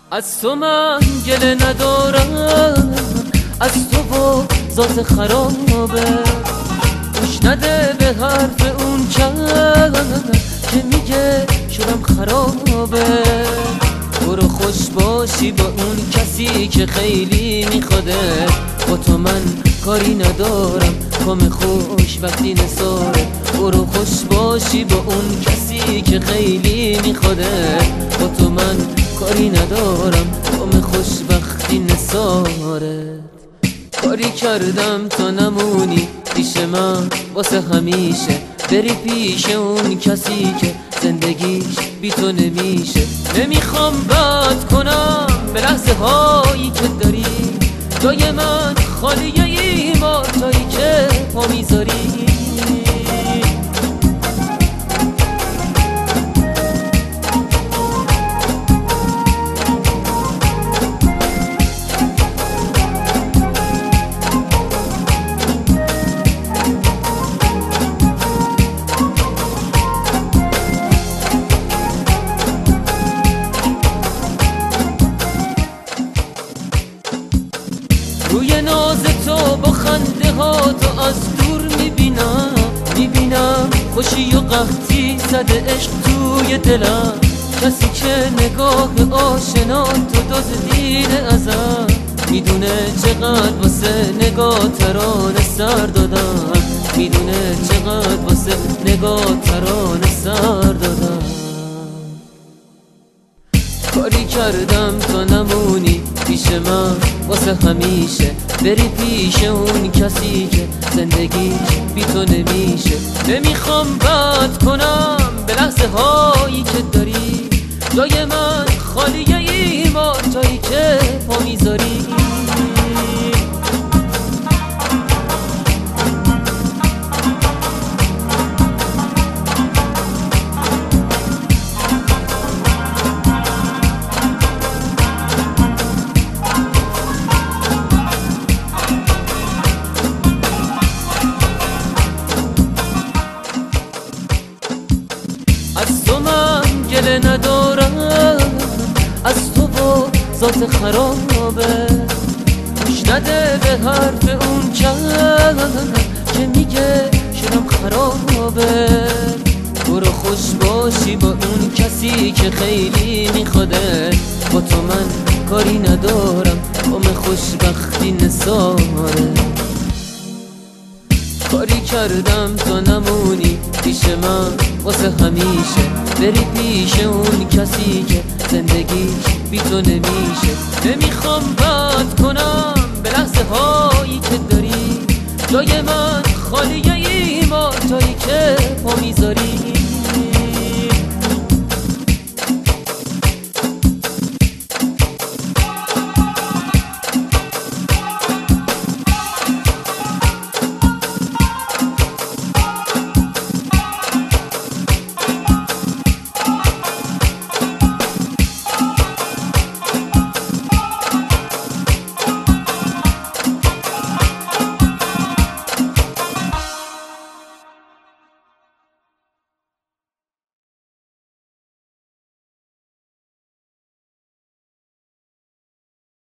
از تو من گله ندارم، از تو و ذات خرابه. گوش نده به حرف اون که میگه شدم خرابه. برو خوش باشی با اون کسی که خیلی میخواده. با تو من کاری ندارم، کام خوش وقتی نساره. برو خوش باشی با اون کسی که خیلی میخواده. با تو من کاری ندارم، کام خوش وقتی نساره. کاری کردم تا نمونی پیش من واسه همیشه. بری پیش اون کسی که زندگیش بی تو نمیشه. نمیخوام بد کنم به لحظه هایی که داری. جای من خالیه ایمان جایی که پا میذاری. روی ناز تو با خنده ها تو از دور میبینم خوشی و قحطی زده عشق توی دلم. کسی که نگاه آشنا تو دزدیده ازم. میدونه چقدر واسه نگاه ترانه سر دادم. میدونه چقدر واسه نگاه ترانه سر دادم. کاری کردم تا نمونی پیش من واسه همیشه. بری پیش اون کسی که زندگیش بی تو نمیشه. نمیخوام بد کنم به لحظه هایی که داری. جای من خالیه ایمان جایی که پا میذاری. از تو من گله ندارم، از تو و ذات خرابه. گوش نده به حرف اون که میگه شدم خرابه. برو خوش باشی با اون کسی که خیلی میخواده. با تو من کاری ندارم، کام خوشبختی نثاره. کاری کردم تا نمونی پیش من واسه همیشه. بری پیش اون کسی که زندگیش بی تو نمیشه. نمیخوام بد کنم به لحظه هایی که داری. جای من خالیه ایمان جایی که پا میذاری.